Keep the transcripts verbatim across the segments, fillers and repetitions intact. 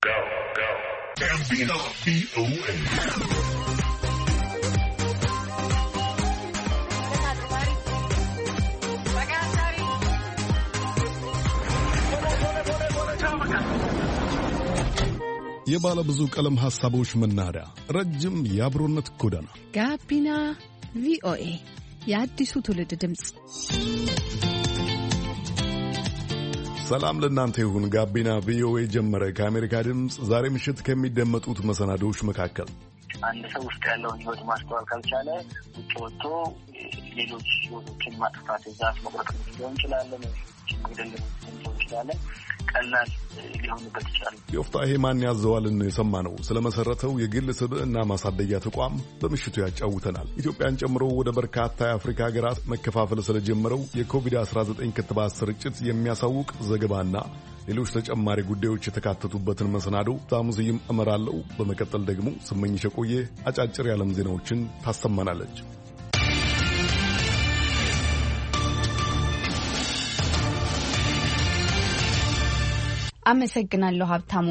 Gambino V O A. የባለ ብዙ ቀለም ሐሳቦች መናኸሪያ ረጅም የአብሮነት ጎዳና ጋቢና ቪኦኤ የአዲሱ ትውልድ ድምጽ። ሰላም ለእናንተ ይሁን። ጋቢና ቪኦኤ ጀመረ። ከአሜሪካ ድምጽ ዛሬ ምሽት ከሚደመጡት መሰናዶዎች መካከል አንድ ሰው ውስጥ ያለውን ህይወት ማስተዋል ካልቻለ ውጭ ወጥቶ ሌሎች ህይወቶችን ማጥፋት ዛፍ መቁረጥ ሊሆን ይችላል፣ መግደል ሊሆን ይችላል። ቀላል ሊሆንበት ይችላል። ዮፍታሔ ማን ያዘዋልን የሰማነው ስለመሰረተው የግል ስብዕና ማሳደጊያ ተቋም በምሽቱ ያጫውተናል። ኢትዮጵያን ጨምሮ ወደ በርካታ የአፍሪካ ሀገራት መከፋፈል ስለጀመረው የኮቪድ አስራ ዘጠኝ ክትባት ስርጭት የሚያሳውቅ ዘገባና ሌሎች ተጨማሪ ጉዳዮች የተካተቱበትን መሰናዶ ታሙዚም እመራለሁ። በመቀጠል ደግሞ ስመኝሽ ቆየ አጫጭር የዓለም ዜናዎችን ታሰማናለች። አመሰግናለሁ ሀብታሙ።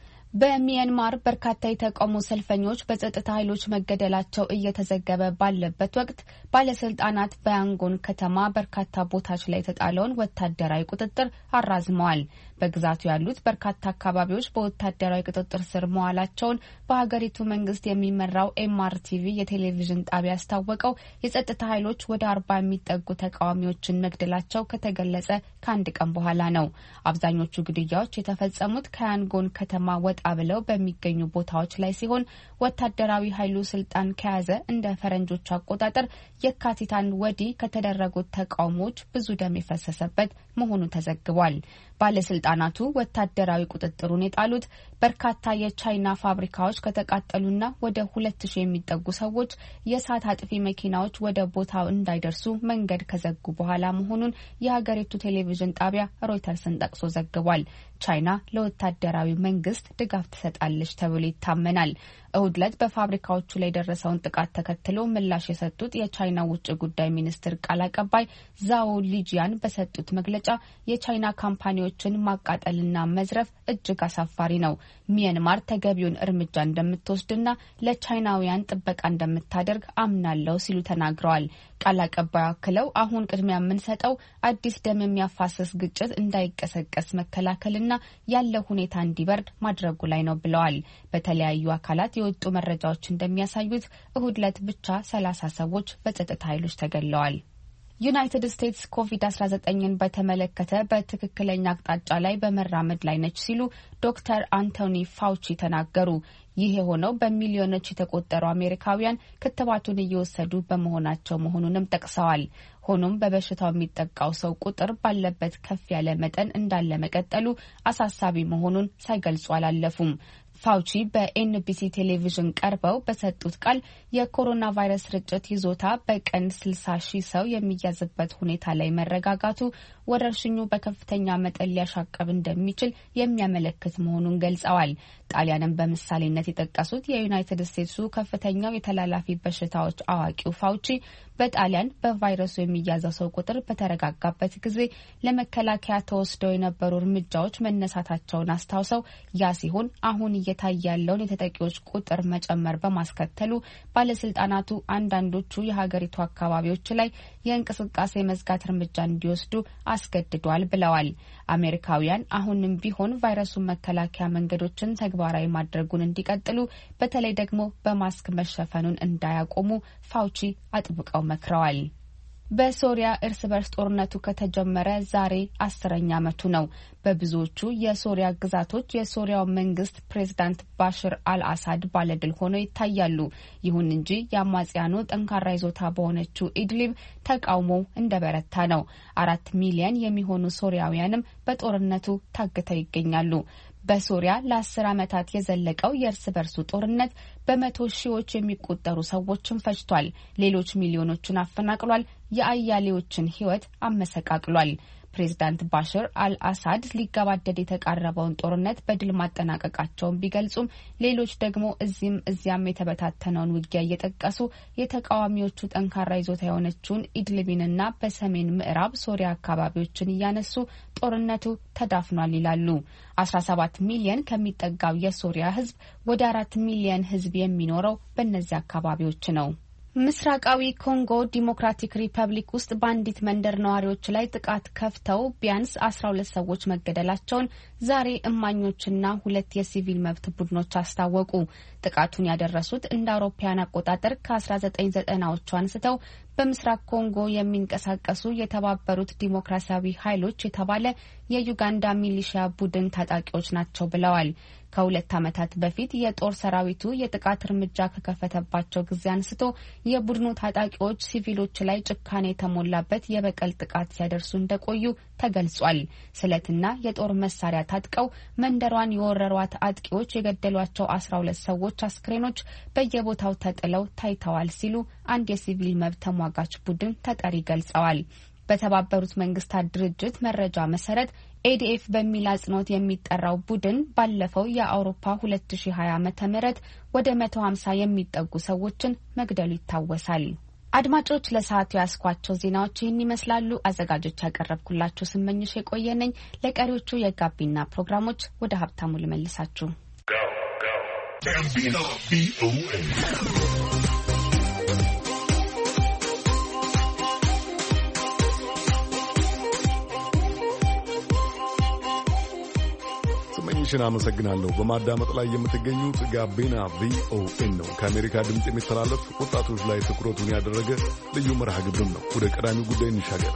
በሚያንማር በርካታ የተቃውሞ ሰልፈኞች በጸጥታ ኃይሎች መገደላቸው እየተዘገበ ባለበት ወቅት ባለስልጣናት በያንጎን ከተማ በርካታ ቦታዎች ላይ የተጣለውን ወታደራዊ ቁጥጥር አራዝመዋል። በግዛቱ ያሉት በርካታ አካባቢዎች በወታደራዊ ቁጥጥር ስር መዋላቸውን በሀገሪቱ መንግስት የሚመራው ኤምአርቲቪ የቴሌቪዥን ጣቢያ ያስታወቀው የጸጥታ ኃይሎች ወደ አርባ የሚጠጉ ተቃዋሚዎችን መግደላቸው ከተገለጸ ከአንድ ቀን በኋላ ነው። አብዛኞቹ ግድያዎች የተፈጸሙት ከያንጎን ከተማ ወጣ ብለው በሚገኙ ቦታዎች ላይ ሲሆን ወታደራዊ ኃይሉ ስልጣን ከያዘ እንደ ፈረንጆች አቆጣጠር የካቲት አንድ ወዲህ ከተደረጉት ተቃውሞዎች ብዙ ደም የፈሰሰበት መሆኑ ተዘግቧል። ባለስልጣናቱ ወታደራዊ ቁጥጥሩን የጣሉት በርካታ የቻይና ፋብሪካዎች ከተቃጠሉና ወደ ሁለት ሺህ የሚጠጉ ሰዎች የእሳት አጥፊ መኪናዎች ወደ ቦታው እንዳይደርሱ መንገድ ከዘጉ በኋላ መሆኑን የሀገሪቱ ቴሌቪዥን ጣቢያ ሮይተርስን ጠቅሶ ዘግቧል። ቻይና ለወታደራዊ መንግስት ድጋፍ ትሰጣለች ተብሎ ይታመናል። እሁድ ዕለት በፋብሪካዎቹ ላይ የደረሰውን ጥቃት ተከትሎ ምላሽ የሰጡት የቻይና ውጭ ጉዳይ ሚኒስትር ቃል አቀባይ ዛኦ ሊጂያን በሰጡት መግለጫ የቻይና ካምፓኒዎችን ማቃጠልና መዝረፍ እጅግ አሳፋሪ ነው። ሚያንማር ተገቢውን እርምጃ እንደምትወስድና ለቻይናውያን ጥበቃ እንደምታደርግ አምናለሁ ሲሉ ተናግረዋል። ቃል አቀባዩ አክለው አሁን ቅድሚያ የምንሰጠው አዲስ ደም የሚያፋሰስ ግጭት እንዳይቀሰቀስ መከላከልና ያለው ሁኔታ እንዲበርድ ማድረጉ ላይ ነው ብለዋል። በተለያዩ አካላት የወጡ መረጃዎች እንደሚያሳዩት እሁድ ዕለት ብቻ ሰላሳ ሰዎች በጸጥታ ኃይሎች ተገድለዋል። ዩናይትድ ስቴትስ ኮቪድ አስራ ዘጠኝን በተመለከተ በትክክለኛ አቅጣጫ ላይ በመራመድ ላይ ነች ሲሉ ዶክተር አንቶኒ ፋውቺ ተናገሩ። ይህ የሆነው በሚሊዮኖች የተቆጠሩ አሜሪካውያን ክትባቱን እየወሰዱ በመሆናቸው መሆኑንም ጠቅሰዋል። ሆኖም በበሽታው የሚጠቃው ሰው ቁጥር ባለበት ከፍ ያለ መጠን እንዳለ መቀጠሉ አሳሳቢ መሆኑን ሳይገልጹ አላለፉም። ፋውቺ በኤንቢሲ ቴሌቪዥን ቀርበው በሰጡት ቃል የኮሮና ቫይረስ ስርጭት ይዞታ በቀን ስልሳ ሺህ ሰው የሚያዝበት ሁኔታ ላይ መረጋጋቱ ወረርሽኙ በከፍተኛ መጠን ሊያሻቀብ እንደሚችል የሚያመለክት መሆኑን ገልጸዋል። ጣሊያንን በምሳሌነት የጠቀሱት የዩናይትድ ስቴትሱ ከፍተኛው የተላላፊ በሽታዎች አዋቂው ፋውቺ በጣሊያን በቫይረሱ የሚያዘው ሰው ቁጥር በተረጋጋበት ጊዜ ለመከላከያ ተወስደው የነበሩ እርምጃዎች መነሳታቸውን አስታውሰው ያ ሲሆን አሁን እየታየ ያለውን የተጠቂዎች ቁጥር መጨመር በማስከተሉ ባለስልጣናቱ አንዳንዶቹ የሀገሪቱ አካባቢዎች ላይ የእንቅስቃሴ መዝጋት እርምጃ እንዲወስዱ አስገድዷል ብለዋል። አሜሪካውያን አሁንም ቢሆን ቫይረሱን መከላከያ መንገዶችን ተግባራዊ ማድረጉን እንዲቀጥሉ፣ በተለይ ደግሞ በማስክ መሸፈኑን እንዳያቆሙ ፋውቺ አጥብቀው መክረዋል። በሶሪያ እርስ በርስ ጦርነቱ ከተጀመረ ዛሬ አስረኛ ዓመቱ ነው። በብዙዎቹ የሶሪያ ግዛቶች የሶሪያው መንግስት ፕሬዝዳንት ባሽር አልአሳድ ባለድል ሆነው ይታያሉ። ይሁን እንጂ የአማጽያኑ ጠንካራ ይዞታ በሆነችው ኢድሊብ ተቃውሞው እንደበረታ ነው። አራት ሚሊዮን የሚሆኑ ሶሪያውያንም በጦርነቱ ታግተው ይገኛሉ። በሶሪያ ለአስር ዓመታት የዘለቀው የእርስ በርሱ ጦርነት በመቶ ሺዎች የሚቆጠሩ ሰዎችን ፈጅቷል። ሌሎች ሚሊዮኖችን አፈናቅሏል። የአያሌዎችን ሕይወት አመሰቃቅሏል። ፕሬዝዳንት ባሽር አልአሳድ ሊገባደድ የተቃረበውን ጦርነት በድል ማጠናቀቃቸውን ቢገልጹም ሌሎች ደግሞ እዚህም እዚያም የተበታተነውን ውጊያ እየጠቀሱ የተቃዋሚዎቹ ጠንካራ ይዞታ የሆነችውን ኢድሊብንና በሰሜን ምዕራብ ሶሪያ አካባቢዎችን እያነሱ ጦርነቱ ተዳፍኗል ይላሉ። አስራ ሰባት ሚሊዮን ከሚጠጋው የሶሪያ ሕዝብ ወደ አራት ሚሊዮን ሕዝብ የሚኖረው በእነዚህ አካባቢዎች ነው። ምስራቃዊ ኮንጎ ዲሞክራቲክ ሪፐብሊክ ውስጥ ባንዲት መንደር ነዋሪዎች ላይ ጥቃት ከፍተው ቢያንስ አስራ ሁለት ሰዎች መገደላቸውን ዛሬ እማኞችና ሁለት የሲቪል መብት ቡድኖች አስታወቁ። ጥቃቱን ያደረሱት እንደ አውሮፓውያን አቆጣጠር ከ19 ዘጠናዎቹ አንስተው በምስራቅ ኮንጎ የሚንቀሳቀሱ የተባበሩት ዲሞክራሲያዊ ኃይሎች የተባለ የዩጋንዳ ሚሊሺያ ቡድን ታጣቂዎች ናቸው ብለዋል። ከሁለት ዓመታት በፊት የጦር ሰራዊቱ የጥቃት እርምጃ ከከፈተባቸው ጊዜ አንስቶ የቡድኑ ታጣቂዎች ሲቪሎች ላይ ጭካኔ የተሞላበት የበቀል ጥቃት ሲያደርሱ እንደቆዩ ተገልጿል። ስለትና የጦር መሳሪያ ታጥቀው መንደሯን የወረሯት አጥቂዎች የገደሏቸው አስራ ሁለት ሰዎች አስክሬኖች በየቦታው ተጥለው ታይተዋል ሲሉ አንድ የሲቪል መብት ተሟጋች ቡድን ተጠሪ ገልጸዋል። በተባበሩት መንግስታት ድርጅት መረጃ መሰረት ኤዲኤፍ በሚል አጽንኦት የሚጠራው ቡድን ባለፈው የአውሮፓ ሁለት ሺህ ሀያ ዓመተ ምህረት ወደ መቶ ሀምሳ የሚጠጉ ሰዎችን መግደሉ ይታወሳል። አድማጮች ለሰዓቱ ያስኳቸው ዜናዎች ይህን ይመስላሉ። አዘጋጆች ያቀረብኩላችሁ ስመኝሽ የቆየነኝ። ለቀሪዎቹ የጋቢና ፕሮግራሞች ወደ ሀብታሙ ልመልሳችሁ። ስመኝሽን አመሰግናለሁ። በማዳመጥ ላይ የምትገኙት ጋቢና ቪኦኤ ነው። ከአሜሪካ ድምፅ የሚተላለፍ ወጣቶች ላይ ትኩረቱን ያደረገ ልዩ መርሃ ግብር ነው። ወደ ቀዳሚው ጉዳይ እንሻገር።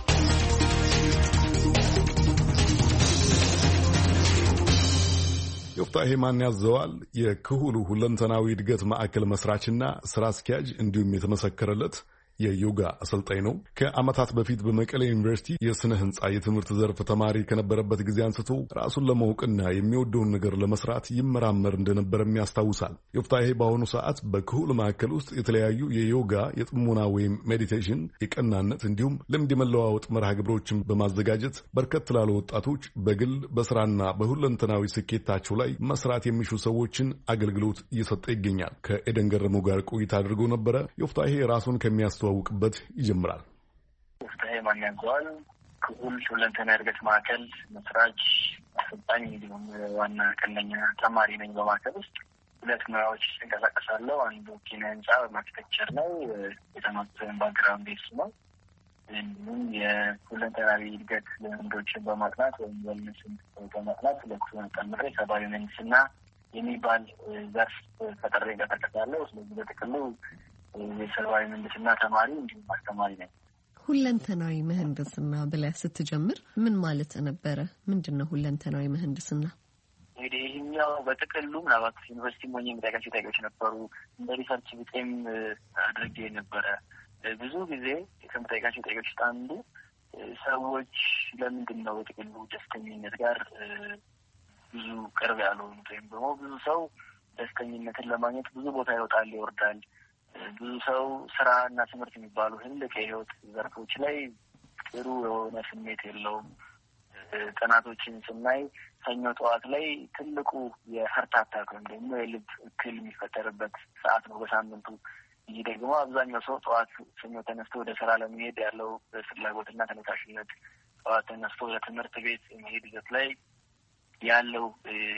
ዮፍታሔ ማን ያዘዋል የክሁሉ ሁለንተናዊ እድገት ማዕከል መስራችና ስራ አስኪያጅ እንዲሁም የተመሰከረለት የዮጋ አሰልጣኝ ነው። ከዓመታት በፊት በመቀሌ ዩኒቨርሲቲ የስነ ህንጻ የትምህርት ዘርፍ ተማሪ ከነበረበት ጊዜ አንስቶ ራሱን ለማወቅና የሚወደውን ነገር ለመስራት ይመራመር እንደነበረም ያስታውሳል። ዮፍታሔ በአሁኑ ሰዓት በክሁል ማዕከል ውስጥ የተለያዩ የዮጋ የጥሞና ወይም ሜዲቴሽን፣ የቀናነት እንዲሁም ልምድ የመለዋወጥ መርሃ ግብሮችን በማዘጋጀት በርከት ላሉ ወጣቶች በግል በስራና በሁለንተናዊ ስኬታቸው ላይ መስራት የሚሹ ሰዎችን አገልግሎት እየሰጠ ይገኛል። ከኤደን ገረመው ጋር ቆይታ አድርጎ ነበረ። ዮፍታሔ ራሱን ከሚያስ ውቅበት ይጀምራል። ዮፍታሔ ማን ያዘዋል ክሁል ሁለንተናዊ እድገት ማዕከል መስራች አሰልጣኝ እንዲሁም ዋና ቀንደኛ ተማሪ ነኝ። በማዕከል ውስጥ ሁለት ሙያዎች እንቀሳቀሳለሁ። አንዱ ኪነ ህንጻ አርኪቴክቸር ነው። የተማርኩትን ባክግራውንድ እሱ ነው። እንዲሁም የሁለንተናዊ እድገት ልምዶችን በማጥናት ወይም ዌልነስን በማጥናት ሁለቱን ጠምሬ ሰብአዊ ምህንድስና የሚባል ዘርፍ ፈጥሬ እንቀሳቀሳለሁ። ስለዚህ በጥቅሉ የሰብአዊ ምህንድስና ተማሪ እንዲሁም አስተማሪ ነኝ። ሁለንተናዊ ምህንድስና ብለህ ስትጀምር ምን ማለት ነበረ? ምንድነው ሁለንተናዊ ምህንድስና? እንግዲህ ይህኛው በጥቅሉ ምናልባት ዩኒቨርሲቲ ሞኝ የሚጠቀሱ ጥያቄዎች ነበሩ። እንደ ሪሰርች ብጤም አድርጌ ነበረ። ብዙ ጊዜ ከምጠይቃቸው ጥያቄዎች ውስጥ አንዱ ሰዎች ለምንድን ነው በጥቅሉ ደስተኝነት ጋር ብዙ ቅርብ ያልሆኑት? ወይም ደግሞ ብዙ ሰው ደስተኝነትን ለማግኘት ብዙ ቦታ ይወጣል ይወርዳል። ብዙ ሰው ስራ እና ትምህርት የሚባሉ ትልቅ የህይወት ዘርፎች ላይ ጥሩ የሆነ ስሜት የለውም። ጥናቶችን ስናይ ሰኞ ጠዋት ላይ ትልቁ የሀርት አታክ ወይም ደግሞ የልብ እክል የሚፈጠርበት ሰዓት ነው በሳምንቱ። ይህ ደግሞ አብዛኛው ሰው ጠዋት ሰኞ ተነስቶ ወደ ስራ ለመሄድ ያለው ፍላጎትና ተነሳሽነት፣ ጠዋት ተነስቶ ወደ ትምህርት ቤት የሚሄድ ይዘት ላይ ያለው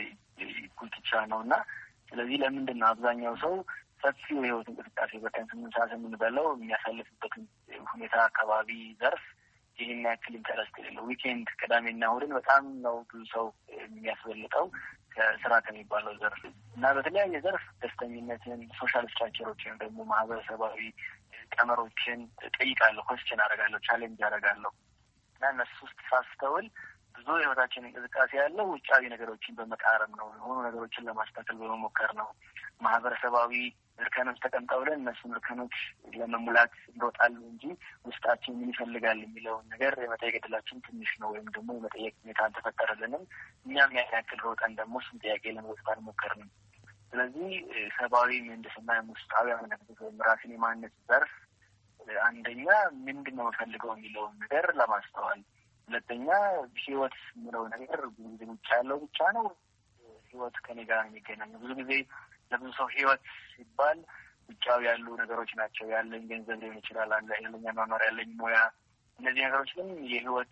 ጉልቻ ነው እና ስለዚህ ለምንድን ነው አብዛኛው ሰው ሰፊው የህይወት እንቅስቃሴ በቀን ስምንት ሰዓት የምንበለው የሚያሳልፍበትን ሁኔታ አካባቢ ዘርፍ ይህን ያክል ኢንተረስት የሌለው? ዊኬንድ ቅዳሜና እሑድን በጣም ነው ብዙ ሰው የሚያስበልጠው ከስራ ከሚባለው ዘርፍ እና በተለያየ ዘርፍ ደስተኝነትን፣ ሶሻል ስትራክቸሮችን ደግሞ ማህበረሰባዊ ቀመሮችን ጠይቃለሁ፣ ኮስችን አደርጋለሁ፣ ቻሌንጅ አደርጋለሁ እና እነሱ ውስጥ ሳስተውል ብዙ የህይወታችን እንቅስቃሴ ያለው ውጫዊ ነገሮችን በመቃረም ነው፣ የሆኑ ነገሮችን ለማስተካከል በመሞከር ነው። ማህበረሰባዊ እርከኖች ተቀምጠው ብለን እነሱን እርከኖች ለመሙላት እንሮጣሉ እንጂ ውስጣችን ምን ይፈልጋል የሚለውን ነገር የመጠየቅ ዕድላችን ትንሽ ነው፣ ወይም ደግሞ የመጠየቅ ሁኔታ አልተፈጠረልንም። እኛም ያን ያክል ሮጠን ደግሞ እሱን ጥያቄ ለመወጣት አልሞከርንም። ስለዚህ ሰብአዊ ምህንድስና ውስጣዊ አመለካከት ወይም ራስን የማነጽ ዘርፍ አንደኛ ምንድን ነው የምፈልገው የሚለውን ነገር ለማስተዋል፣ ሁለተኛ ህይወት ምለው ነገር ብዙ ጊዜ ብቻ ያለው ብቻ ነው ህይወት ከኔ ጋር የሚገናኘው። ብዙ ጊዜ ለብዙ ሰው ህይወት ሲባል ብቻው ያሉ ነገሮች ናቸው። ያለኝ ገንዘብ ሊሆን ይችላል፣ አለ ያለኝ መኖር፣ ያለኝ ሙያ። እነዚህ ነገሮች ግን የህይወት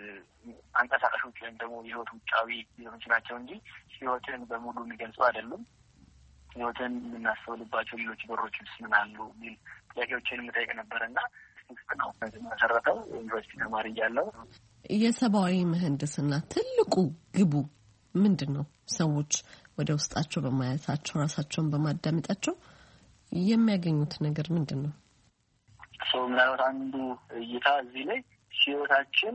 አንቀሳቃሾች ወይም ደግሞ የህይወት ውጫዊ ሊሆኑ ናቸው እንጂ ህይወትን በሙሉ የሚገልጹ አይደሉም። ህይወትን የምናስተውልባቸው ሌሎች በሮችስ ምን አሉ የሚል ጥያቄዎችን የምጠይቅ ነበርና ስልክ ነው መሰረተው ዩኒቨርሲቲ ተማሪ እያለሁ። የሰብአዊ ምህንድስና ትልቁ ግቡ ምንድን ነው? ሰዎች ወደ ውስጣቸው በማየታቸው ራሳቸውን በማዳመጣቸው የሚያገኙት ነገር ምንድን ነው? ሰው ምናልባት አንዱ እይታ እዚህ ላይ ህይወታችን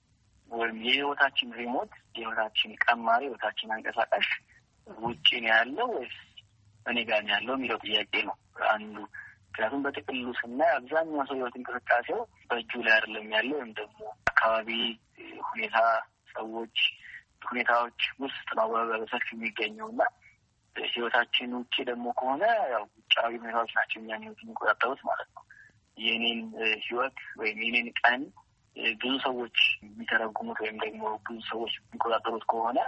ወይም የህይወታችን ሪሞት፣ የህይወታችን ቀማሪ፣ የህይወታችን አንቀሳቃሽ ውጪ ነው ያለው ወይስ እኔ ጋር ነው ያለው የሚለው ጥያቄ ነው አንዱ። ምክንያቱም በጥቅሉ ስናይ አብዛኛው ሰው ህይወት እንቅስቃሴው በእጁ ላይ አይደለም ያለው፣ ወይም ደግሞ አካባቢ ሁኔታ፣ ሰዎች፣ ሁኔታዎች ውስጥ ነው በሰፊ የሚገኘው እና ህይወታችን ውጪ ደግሞ ከሆነ ያው ውጫዊ ሁኔታዎች ናቸው እኛን ህይወት የሚቆጣጠሩት ማለት ነው። የኔን ህይወት ወይም የኔን ቀን ብዙ ሰዎች የሚተረጉሙት ወይም ደግሞ ብዙ ሰዎች የሚቆጣጠሩት ከሆነ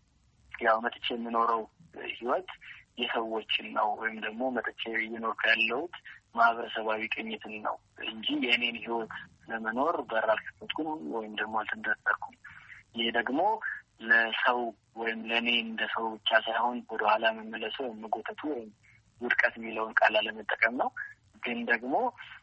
ያው መጥቼ የምኖረው ህይወት የሰዎችን ነው ወይም ደግሞ መጥቼ እየኖርኩ ያለሁት ማህበረሰባዊ ቅኝትን ነው እንጂ የኔን ህይወት ለመኖር በር አልከፈትኩም ወይም ደግሞ አልተንደረደርኩም። ይህ ደግሞ ለሰው ወይም ለእኔ እንደ ሰው ብቻ ሳይሆን ወደኋላ መመለሱ ወይም መጎተቱ ወይም ውድቀት የሚለውን ቃል አለመጠቀም ነው። ግን ደግሞ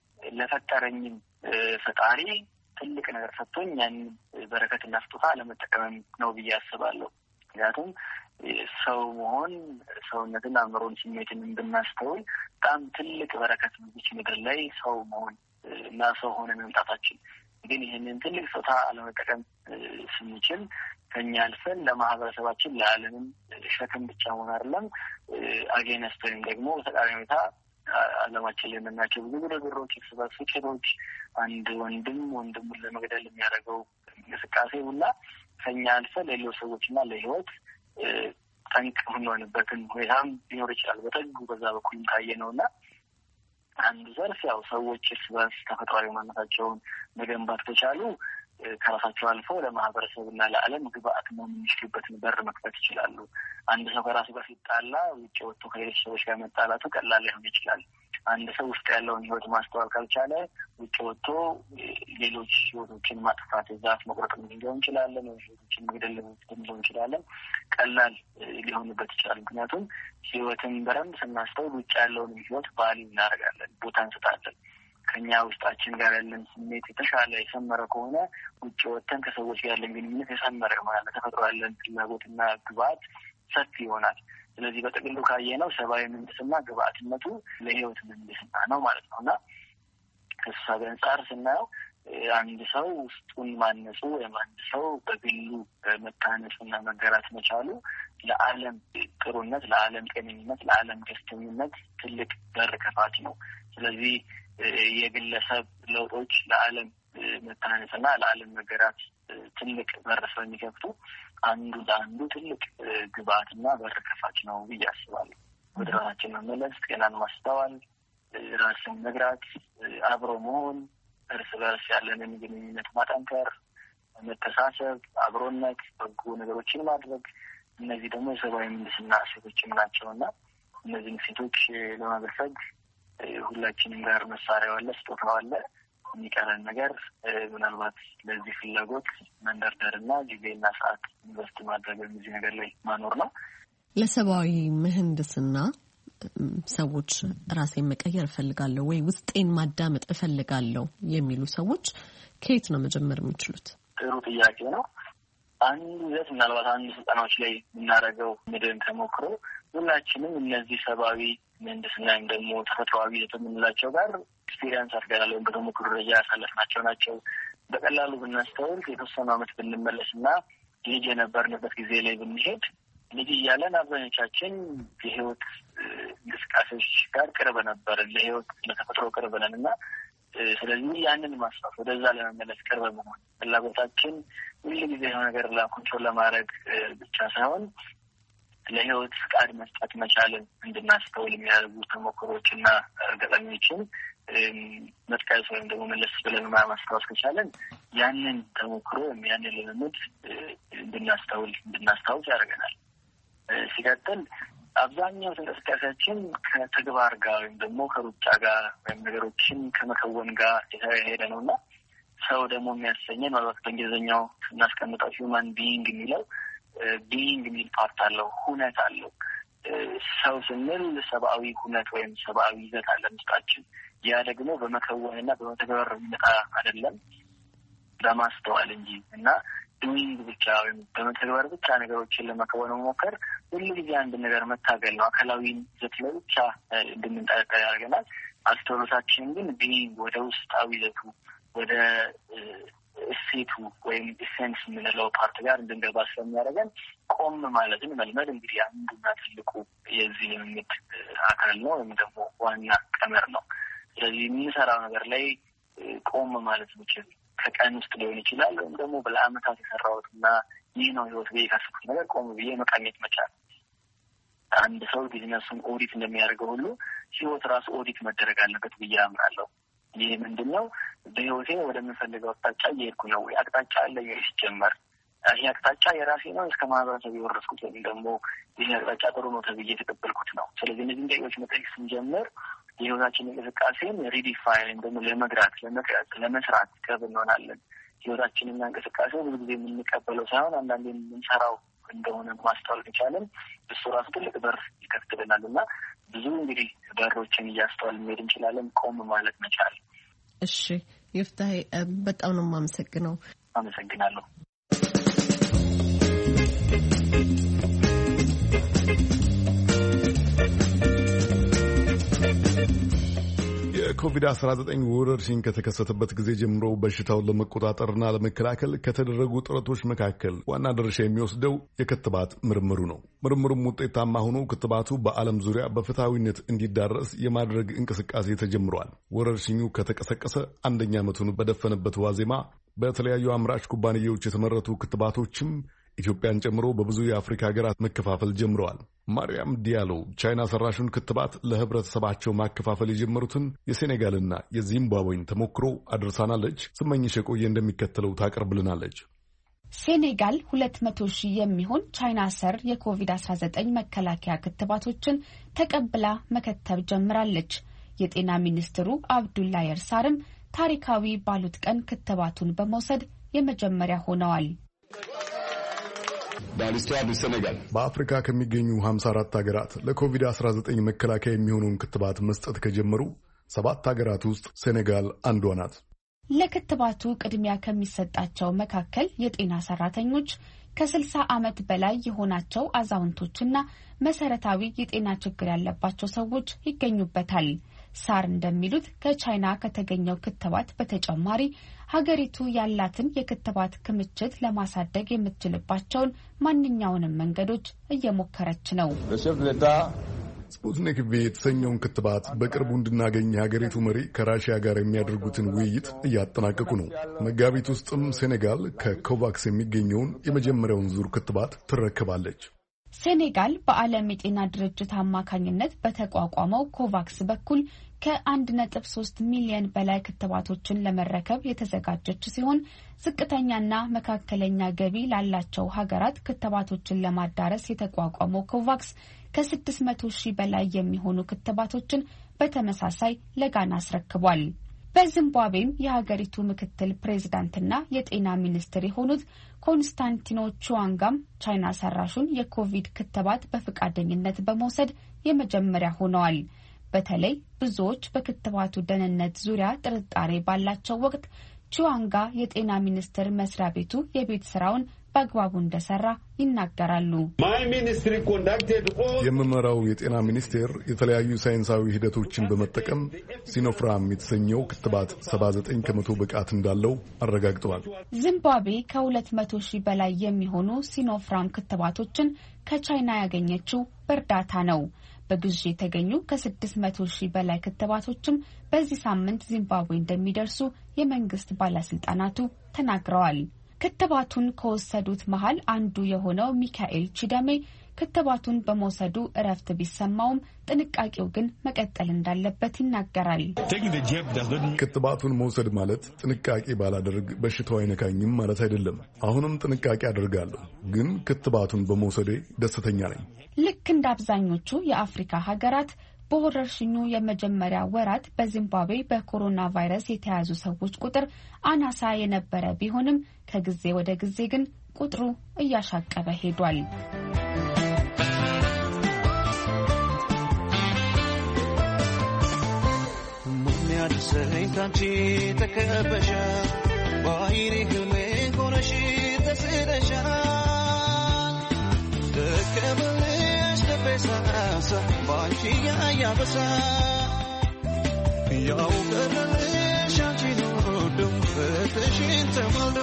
ለፈጠረኝም ፈጣሪ ትልቅ ነገር ሰጥቶኝ ያን በረከትና ስጦታ አለመጠቀም ነው ብዬ አስባለሁ። ምክንያቱም ሰው መሆን ሰውነትን፣ አእምሮን፣ ስሜትን እንድናስተውል በጣም ትልቅ በረከት በዚች ምድር ላይ ሰው መሆን እና ሰው ሆነን መምጣታችን። ግን ይህንን ትልቅ ስጦታ አለመጠቀም ስንችል ከኛ አልፈን ለማህበረሰባችን ለዓለምም ሸክም ብቻ መሆን አይደለም አጌነስት ወይም ደግሞ በተቃራኒ ሁኔታ ዓለማችን ላይ የምናቸው ብዙ ነገሮች፣ ስባት ፍቄቶች፣ አንድ ወንድም ወንድሙን ለመግደል የሚያደርገው እንቅስቃሴ ሁላ ከኛ አልፈን ለሌሎች ሰዎችና ለህይወት ጠንቅ የምንሆንበትን ሁኔታም ሊኖር ይችላል። በጠጉ በዛ በኩልም ካየ ነው እና አንዱ ዘርፍ ያው ሰዎች እርስ በርስ ተፈጥሯዊ ማንነታቸውን መገንባት ከቻሉ ከራሳቸው አልፈው ለማህበረሰብና ለዓለም ግብአት መሆን የሚችሉበትን በር መክፈት ይችላሉ። አንድ ሰው ከራሱ ጋር ሲጣላ ውጭ ወጥቶ ከሌሎች ሰዎች ጋር መጣላቱ ቀላል ሊሆን ይችላል። አንድ ሰው ውስጥ ያለውን ህይወት ማስተዋል ካልቻለ ውጭ ወጥቶ ሌሎች ህይወቶችን ማጥፋት፣ ዛፍ መቁረጥ ሊሆን እንችላለን፣ ህይወቶችን መግደል ሊሆን እንችላለን። ቀላል ሊሆንበት ይችላል። ምክንያቱም ህይወትን በደንብ ስናስተውል ውጭ ያለውን ህይወት ባህል እናደርጋለን፣ ቦታ እንሰጣለን። ከኛ ውስጣችን ጋር ያለን ስሜት የተሻለ የሰመረ ከሆነ ውጭ ወጥተን ከሰዎች ጋር ያለን ግንኙነት የሰመረ ይሆናል። ተፈጥሮ ያለን ፍላጎትና ግብአት ሰፊ ይሆናል። ስለዚህ በጥቅሉ ካየነው ሰብአዊ ምህንድስና ግብአትነቱ ለህይወት ምህንድስና ነው ማለት ነው እና ከሳብ አንጻር ስናየው አንድ ሰው ውስጡን ማነጹ ወይም አንድ ሰው በግሉ መታነጹና መገራት መቻሉ ለዓለም ጥሩነት፣ ለዓለም ጤንነት፣ ለዓለም ደስተኝነት ትልቅ በር ከፋች ነው። ስለዚህ የግለሰብ ለውጦች ለዓለም መታነጽና ለዓለም መገራት ትልቅ በር ስለሚከፍቱ አንዱ ለአንዱ ትልቅ ግብአትና በር ከፋች ነው ብዬ አስባለሁ። ወደ ራሳችን መመለስ፣ ጤናን ማስተዋል፣ ራስን መግራት፣ አብሮ መሆን፣ እርስ በርስ ያለንን ግንኙነት ማጠንከር፣ መተሳሰብ፣ አብሮነት፣ በጎ ነገሮችን ማድረግ፣ እነዚህ ደግሞ የሰብአዊ ምህንድስና እሴቶችም ናቸውና እነዚህን እሴቶች ለማበልጸግ ሁላችንም ጋር መሳሪያው አለ፣ ስጦታው አለ። የሚቀረን ነገር ምናልባት ለዚህ ፍላጎት መንደርደርና ጊዜና ሰዓት ኢንቨስት ማድረግ በዚህ ነገር ላይ ማኖር ነው። ለሰብአዊ ምህንድስና ሰዎች ራሴን መቀየር እፈልጋለሁ ወይ ውስጤን ማዳመጥ እፈልጋለሁ የሚሉ ሰዎች ከየት ነው መጀመር የሚችሉት? ጥሩ ጥያቄ ነው። አንዱ ዘት ምናልባት አንዱ ስልጠናዎች ላይ የምናደርገው ምድን ተሞክሮ ሁላችንም እነዚህ ሰብአዊ ምህንድስና ወይም ደግሞ ተፈጥሯዊ የምንላቸው ጋር ኤክስፒሪየንስ አድርገናል ወይም በተሞክሮ ደረጃ ያሳለፍናቸው ናቸው። በቀላሉ ብናስተውል የተወሰኑ ዓመት ብንመለስና ልጅ የነበርንበት ጊዜ ላይ ብንሄድ ልጅ እያለን አብዛኞቻችን የህይወት እንቅስቃሴዎች ጋር ቅርብ ነበርን፣ ለህይወት ለተፈጥሮ ቅርብ ነን እና ስለዚህ ያንን ማስፋት ወደዛ ለመመለስ ቅርብ መሆን ፍላጎታችን ሁሉ ጊዜ የሆነ ነገር ኮንትሮል ለማድረግ ብቻ ሳይሆን ለህይወት ፍቃድ መስጠት መቻልን እንድናስተውል የሚያደርጉ ተሞክሮችና ገጠመኞችን መጥቀስ ወይም ደግሞ መለስ ብለን ማስተዋወስ ከቻለን ያንን ተሞክሮ ወይም ያንን ልምምድ እንድናስተውል እንድናስታውስ ያደርገናል። ሲቀጥል አብዛኛው እንቅስቃሴያችን ከተግባር ጋር ወይም ደግሞ ከሩጫ ጋር ወይም ነገሮችን ከመከወን ጋር የተያያዘ ነውና ሰው ደግሞ የሚያሰኘን ማለት በእንግሊዝኛው ስናስቀምጠው ሂውማን ቢይንግ የሚለው ቢይንግ የሚል ፓርት አለው፣ ሁነት አለው። ሰው ስንል ሰብአዊ ሁነት ወይም ሰብአዊ ይዘት አለ ውስጣችን። ያ ደግሞ በመከወንና በመተግበር የሚመጣ አይደለም፣ በማስተዋል እንጂ እና ዱዊንግ ብቻ ወይም በመተግበር ብቻ ነገሮችን ለመከወን መሞከር ሁሉ ጊዜ አንድ ነገር መታገል ነው። አካላዊ ይዘት ላይ ብቻ እንድንጠቀም ያደርገናል። አስተውሎታችን ግን ቢይንግ ወደ ውስጣዊ ይዘቱ ወደ እሴቱ ወይም ኢሴንስ የምንለው ፓርት ጋር እንድንገባ ስለሚያደርገን ቆም ማለትን መልመድ እንግዲህ አንዱና ትልቁ የዚህ ልምምድ አካል ነው ወይም ደግሞ ዋና ቀመር ነው። ስለዚህ የምንሰራው ነገር ላይ ቆም ማለት ምችል ከቀን ውስጥ ሊሆን ይችላል ወይም ደግሞ ለዓመታት የሰራሁት እና ይህ ነው ህይወት ብዬ ካሰብኩት ነገር ቆም ብዬ መቃኘት መቻል። አንድ ሰው ቢዝነሱን ኦዲት እንደሚያደርገው ሁሉ ህይወት ራሱ ኦዲት መደረግ አለበት ብዬ አምናለሁ። ይህ ምንድን ነው? በህይወቴ ወደምፈልገው አቅጣጫ እየሄድኩ ነው ወይ? አቅጣጫ አለ ወይ? ሲጀመር ይህ አቅጣጫ የራሴ ነው እስከ ማህበረሰብ የወረስኩት ወይም ደግሞ ይህ አቅጣጫ ጥሩ ነው ተብዬ የተቀበልኩት ነው? ስለዚህ እነዚህን ጥያቄዎች መጠየቅ ስንጀምር የህይወታችን እንቅስቃሴን ሪዲፋይን ወይም ደግሞ ለመግራት ለመቅረጽ ለመስራት ቅርብ እንሆናለን። ህይወታችንና እንቅስቃሴ ብዙ ጊዜ የምንቀበለው ሳይሆን አንዳንዴ የምንሰራው እንደሆነ ማስተዋል ከቻለን እሱ ራሱ ትልቅ በር ይከፍትልናል እና ብዙ እንግዲህ በሮችን እያስተዋል መሄድ እንችላለን። ቆም ማለት መቻል። እሺ ይፍታሄ፣ በጣም ነው የማመሰግነው። አመሰግናለሁ። የኮቪድ አስራ ዘጠኝ ወረርሽኝ ከተከሰተበት ጊዜ ጀምሮ በሽታውን ለመቆጣጠርና ለመከላከል ከተደረጉ ጥረቶች መካከል ዋና ድርሻ የሚወስደው የክትባት ምርምሩ ነው። ምርምሩም ውጤታማ ሆኖ ክትባቱ በዓለም ዙሪያ በፍትሐዊነት እንዲዳረስ የማድረግ እንቅስቃሴ ተጀምሯል። ወረርሽኙ ከተቀሰቀሰ አንደኛ ዓመቱን በደፈነበት ዋዜማ በተለያዩ አምራች ኩባንያዎች የተመረቱ ክትባቶችም ኢትዮጵያን ጨምሮ በብዙ የአፍሪካ ሀገራት መከፋፈል ጀምረዋል። ማርያም ዲያሎ ቻይና ሰራሹን ክትባት ለህብረተሰባቸው ማከፋፈል የጀመሩትን የሴኔጋልና የዚምባብዌን ተሞክሮ አድርሳናለች። ስመኝሽ የቆየ እንደሚከተለው ታቀርብልናለች። ሴኔጋል ሁለት መቶ ሺህ የሚሆን ቻይና ሰር የኮቪድ አስራ ዘጠኝ መከላከያ ክትባቶችን ተቀብላ መከተብ ጀምራለች። የጤና ሚኒስትሩ አብዱላ የርሳርም ታሪካዊ ባሉት ቀን ክትባቱን በመውሰድ የመጀመሪያ ሆነዋል። በአፍሪካ ከሚገኙ ሀምሳ አራት ሀገራት ለኮቪድ አስራ ዘጠኝ መከላከያ የሚሆነውን ክትባት መስጠት ከጀመሩ ሰባት ሀገራት ውስጥ ሴኔጋል አንዷ ናት። ለክትባቱ ቅድሚያ ከሚሰጣቸው መካከል የጤና ሰራተኞች፣ ከስልሳ ዓመት በላይ የሆናቸው አዛውንቶችና መሰረታዊ የጤና ችግር ያለባቸው ሰዎች ይገኙበታል። ሳር እንደሚሉት ከቻይና ከተገኘው ክትባት በተጨማሪ ሀገሪቱ ያላትን የክትባት ክምችት ለማሳደግ የምትችልባቸውን ማንኛውንም መንገዶች እየሞከረች ነው። ስፑትኒክ ቪ የተሰኘውን ክትባት በቅርቡ እንድናገኝ የሀገሪቱ መሪ ከራሽያ ጋር የሚያደርጉትን ውይይት እያጠናቀቁ ነው። መጋቢት ውስጥም ሴኔጋል ከኮቫክስ የሚገኘውን የመጀመሪያውን ዙር ክትባት ትረከባለች። ሴኔጋል በዓለም የጤና ድርጅት አማካኝነት በተቋቋመው ኮቫክስ በኩል ከአንድ ነጥብ ሶስት ሚሊዮን በላይ ክትባቶችን ለመረከብ የተዘጋጀች ሲሆን ዝቅተኛና መካከለኛ ገቢ ላላቸው ሀገራት ክትባቶችን ለማዳረስ የተቋቋመው ኮቫክስ ከስድስት መቶ ሺህ በላይ የሚሆኑ ክትባቶችን በተመሳሳይ ለጋና አስረክቧል። በዚምባብዌም የሀገሪቱ ምክትል ፕሬዝዳንትና የጤና ሚኒስትር የሆኑት ኮንስታንቲኖ ቹዋንጋም ቻይና ሰራሹን የኮቪድ ክትባት በፈቃደኝነት በመውሰድ የመጀመሪያ ሆነዋል። በተለይ ብዙዎች በክትባቱ ደህንነት ዙሪያ ጥርጣሬ ባላቸው ወቅት ቹዋንጋ የጤና ሚኒስቴር መስሪያ ቤቱ የቤት ስራውን በአግባቡ እንደሰራ ይናገራሉ። የምመራው የጤና ሚኒስቴር የተለያዩ ሳይንሳዊ ሂደቶችን በመጠቀም ሲኖፍራም የተሰኘው ክትባት ሰባ ዘጠኝ ከመቶ ብቃት እንዳለው አረጋግጠዋል። ዚምባብዌ ከሁለት መቶ ሺህ በላይ የሚሆኑ ሲኖፍራም ክትባቶችን ከቻይና ያገኘችው በእርዳታ ነው። በግዢ የተገኙ ከስድስት መቶ ሺህ በላይ ክትባቶችም በዚህ ሳምንት ዚምባብዌ እንደሚደርሱ የመንግስት ባለስልጣናቱ ተናግረዋል። ክትባቱን ከወሰዱት መሃል አንዱ የሆነው ሚካኤል ቺዳሜ ክትባቱን በመውሰዱ እረፍት ቢሰማውም ጥንቃቄው ግን መቀጠል እንዳለበት ይናገራል። ክትባቱን መውሰድ ማለት ጥንቃቄ ባላደርግ በሽታው አይነካኝም ማለት አይደለም። አሁንም ጥንቃቄ አደርጋለሁ፣ ግን ክትባቱን በመውሰዴ ደስተኛ ነኝ። ልክ እንደ አብዛኞቹ የአፍሪካ ሀገራት በወረርሽኙ የመጀመሪያ ወራት በዚምባብዌ በኮሮና ቫይረስ የተያዙ ሰዎች ቁጥር አናሳ የነበረ ቢሆንም ከጊዜ ወደ ጊዜ ግን ቁጥሩ እያሻቀበ ሄዷል። ሰይጣንቺ ተከበሻ ባይሪ ህልሜ ሆነሽ ተስለሻ ተከበልሽ ተበሳሳ ባንቺ ያያበሳ ያው ቀረልሽ አንቺ ኖዶ ፍትሽን ተሞልዶ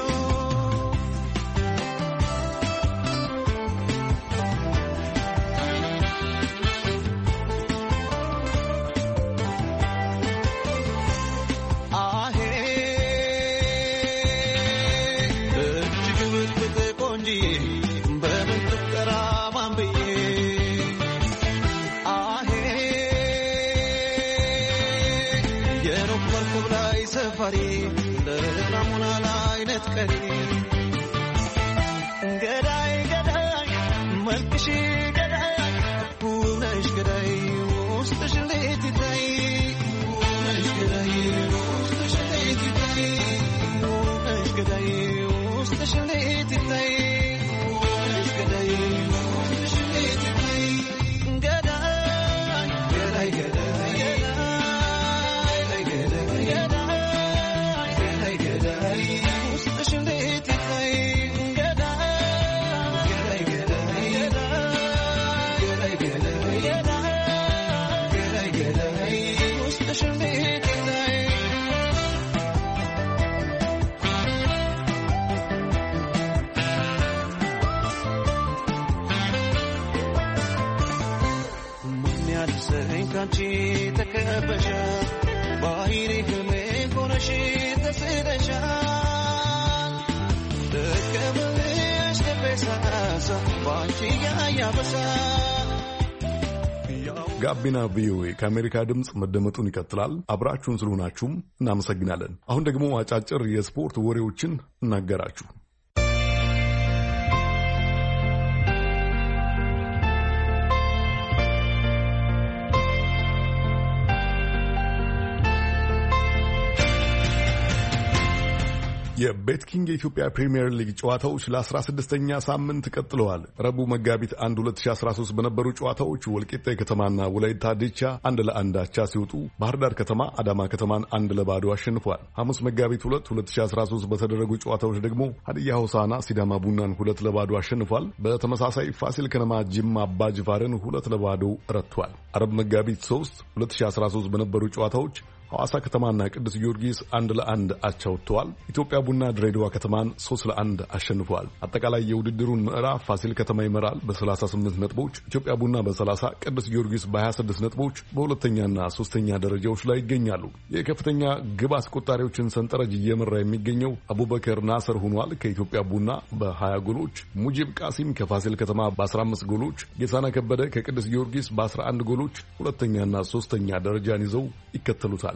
ገዳይ ገዳይ መልክሽ ገዳይ ሁነሽ ገዳይ ውስጥሽ እንዴት ይታይ ሁነሽ ገዳይ ውስጥሽ እንዴት ይታይ ሁነሽ ገዳይ ውስጥሽ እንዴት ይታይ ሁነሽ ገዳይ ውስጥሽ እንዴት ይታይ ገዳይ ገዳይ ገዳይ ካንቺ ተከበሻ ባይሪ ህልሜ ሆነሽ ተስለሻ ተከበልሽ ተበሳሳ ባንቺ ያያበሳ። ጋቢና ቪኦኤ ከአሜሪካ ድምፅ መደመጡን ይቀጥላል። አብራችሁን ስለሆናችሁም እናመሰግናለን። አሁን ደግሞ አጫጭር የስፖርት ወሬዎችን እናገራችሁ። የቤትኪንግ የኢትዮጵያ ፕሪሚየር ሊግ ጨዋታዎች ለአስራ ስድስተኛ ሳምንት ቀጥለዋል። ረቡዕ መጋቢት አንድ ሁለት ሺህ አስራ ሶስት በነበሩ ጨዋታዎች ወልቂጤ ከተማና ወላይታ ዲቻ አንድ ለአንድ አቻ ሲወጡ ባህር ዳር ከተማ አዳማ ከተማን አንድ ለባዶ አሸንፏል። ሐሙስ መጋቢት ሁለት ሁለት ሺህ አስራ ሶስት በተደረጉ ጨዋታዎች ደግሞ ሀዲያ ሆሳዕና ሲዳማ ቡናን ሁለት ለባዶ አሸንፏል። በተመሳሳይ ፋሲል ከነማ ጅማ አባጅፋርን ሁለት ለባዶ ረቷል። አርብ መጋቢት ሶስት ሁለት ሺህ አስራ ሶስት በነበሩ ጨዋታዎች ሐዋሳ ከተማና ቅዱስ ጊዮርጊስ አንድ ለአንድ አቻ ወጥተዋል። ኢትዮጵያ ቡና ድሬዳዋ ከተማን ሶስት ለአንድ አሸንፏል። አጠቃላይ የውድድሩን ምዕራፍ ፋሲል ከተማ ይመራል በሰላሳ ስምንት ነጥቦች፣ ኢትዮጵያ ቡና በሰላሳ፣ ቅዱስ ጊዮርጊስ በሀያ ስድስት ነጥቦች በሁለተኛና ሶስተኛ ደረጃዎች ላይ ይገኛሉ። የከፍተኛ ግብ አስቆጣሪዎችን ሰንጠረዥ እየመራ የሚገኘው አቡበከር ናስር ሆኗል ከኢትዮጵያ ቡና በሀያ ጎሎች፣ ሙጂብ ቃሲም ከፋሲል ከተማ በአስራ አምስት ጎሎች፣ ጌታነህ ከበደ ከቅዱስ ጊዮርጊስ በአስራ አንድ ጎሎች ሁለተኛና ሶስተኛ ደረጃን ይዘው ይከተሉታል።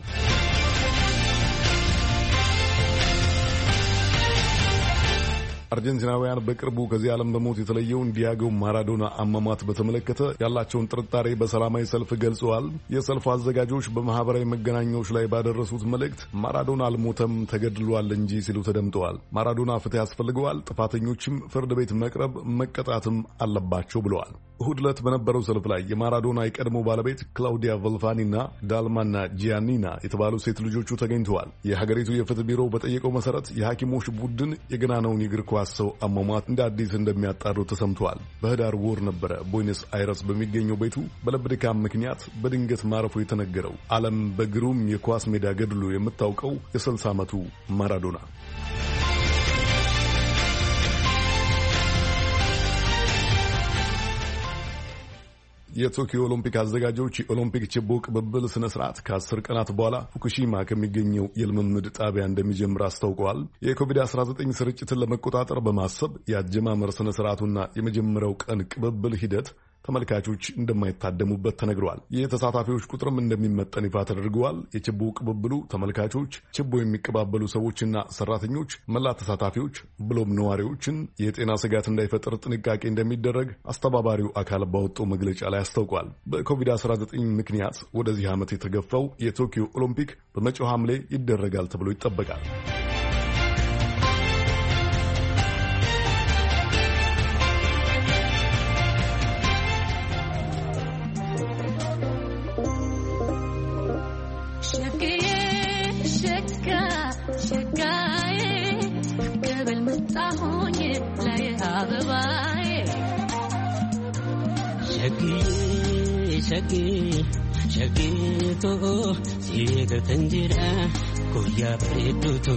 አርጀንቲናውያን በቅርቡ ከዚህ ዓለም በሞት የተለየውን ዲያጎ ማራዶና አሟሟት በተመለከተ ያላቸውን ጥርጣሬ በሰላማዊ ሰልፍ ገልጸዋል። የሰልፉ አዘጋጆች በማህበራዊ መገናኛዎች ላይ ባደረሱት መልእክት ማራዶና አልሞተም ተገድሏል እንጂ ሲሉ ተደምጠዋል። ማራዶና ፍትህ ያስፈልገዋል፣ ጥፋተኞችም ፍርድ ቤት መቅረብ መቀጣትም አለባቸው ብለዋል። እሁድ ዕለት በነበረው ሰልፍ ላይ የማራዶና የቀድሞ ባለቤት ክላውዲያ ቮልፋኒና ዳልማና ጂያኒና የተባሉ ሴት ልጆቹ ተገኝተዋል። የሀገሪቱ የፍትህ ቢሮ በጠየቀው መሰረት የሐኪሞች ቡድን የገናናውን የእግር ኳስ ሰው አሟሟት እንደ አዲስ እንደሚያጣሩ ተሰምተዋል። በህዳር ወር ነበረ ቦይነስ አይረስ በሚገኘው ቤቱ በልብ ድካም ምክንያት በድንገት ማረፉ የተነገረው። ዓለም በግሩም የኳስ ሜዳ ገድሎ የምታውቀው የስልሳ ዓመቱ ማራዶና የቶኪዮ ኦሎምፒክ አዘጋጆች የኦሎምፒክ ችቦ ቅብብል ስነ ስርዓት ከአስር ቀናት በኋላ ፉኩሺማ ከሚገኘው የልምምድ ጣቢያ እንደሚጀምር አስታውቀዋል። የኮቪድ አስራ ዘጠኝ ስርጭትን ለመቆጣጠር በማሰብ የአጀማመር ስነ ስርዓቱና የመጀመሪያው ቀን ቅብብል ሂደት ተመልካቾች እንደማይታደሙበት ተነግሯል። የተሳታፊዎች ቁጥርም እንደሚመጠን ይፋ ተደርገዋል። የችቦ ቅብብሉ ተመልካቾች፣ ችቦ የሚቀባበሉ ሰዎችና ሰራተኞች፣ መላ ተሳታፊዎች ብሎም ነዋሪዎችን የጤና ስጋት እንዳይፈጥር ጥንቃቄ እንደሚደረግ አስተባባሪው አካል ባወጣው መግለጫ ላይ አስታውቋል። በኮቪድ አስራ ዘጠኝ ምክንያት ወደዚህ ዓመት የተገፋው የቶኪዮ ኦሎምፒክ በመጪው ሐምሌ ይደረጋል ተብሎ ይጠበቃል። Shaki, shaki to, siga tanjira, kuya preto to.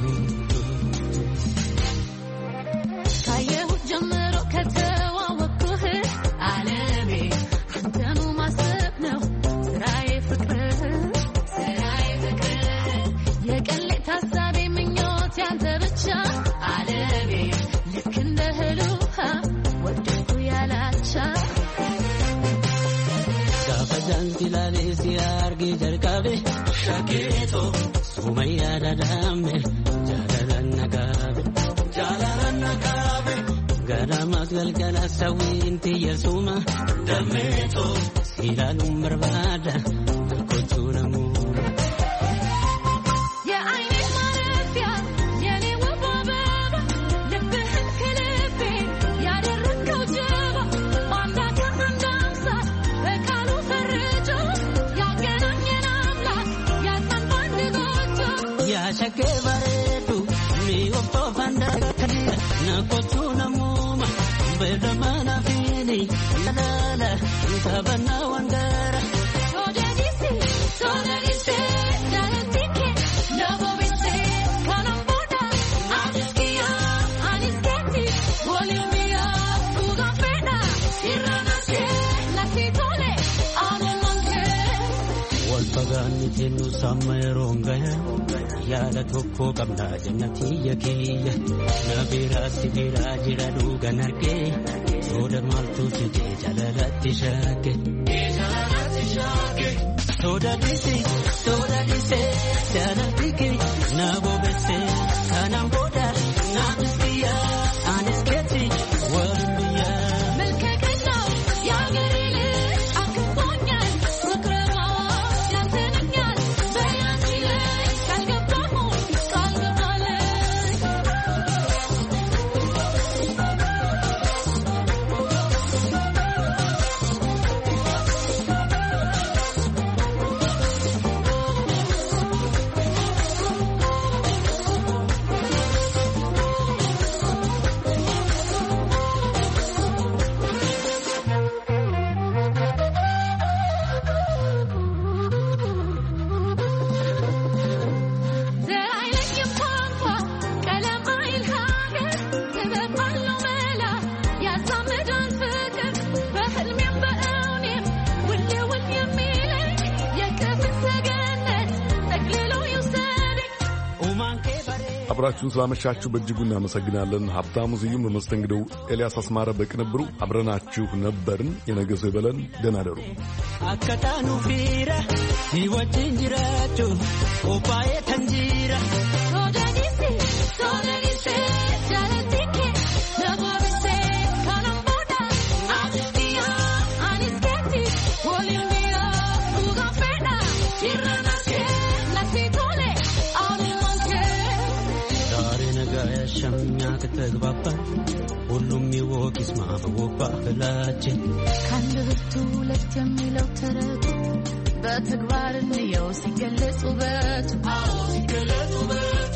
Kaya hujamro katawa wakuhe, alami, antanu masab no, sarai fikre, sarai fikre. Yekalle tasabi minyot yanta bicha, alami, lekinde heluha, wadku yalacha. Jantilale siargi jarkabe shaketo sumaya dadame jalalan nagabe jalalan nagabe garamat galgala sawinti yasuma dameto silalum barbada kochulamu Shake baretu mi opofanda na kotuna muma bedamana fini la la sabana wangara sodadisi sodadisi dalatike nobovise kanamboda aniskia anisketi volimia ugafena iranase nasitole amonke walpagani tenu samayrongaya Yala tokko qabna jannati yakiya nabira sibira jira duga narke soda maltu sije jalalati shake jalalati shake soda dise soda dise jalalati ke nabo bese kanam boda nabisiya anisketi warbiya melkekena ya gerile akponya sukrama yantenya bayatile አብራችሁን ስላመሻችሁ በእጅጉ እናመሰግናለን። ሀብታሙ ስዩም በመስተንግዶው፣ ኤልያስ አስማረ በቅንብሩ አብረናችሁ ነበርን። የነገ ሰው ይበለን። ደህና ደሩ። አከታኑ ፊራ ይወጅን ጅራቹ ኦፓዬ ተንጂራ ሶዳኒሲ ሶዳኒሲ ጃለቲኬ ነቦብሴ ካናምቦዳ አዲስቲያ አኒስኬቲ ወሊሚያ ኡጋፌዳ ይራናሴ ናሲቶሌ አሚሞንኬ ዛሬ ነገ ያሸምኛ ከተግባባ ሁሉም ይወቅ ይስማ በወባ ብላችን ከአንድ ብርቱ ሁለት የሚለው ተረቱ በተግባር እንየው ሲገለጽ ውበቱ ሲገለጽ ውበቱ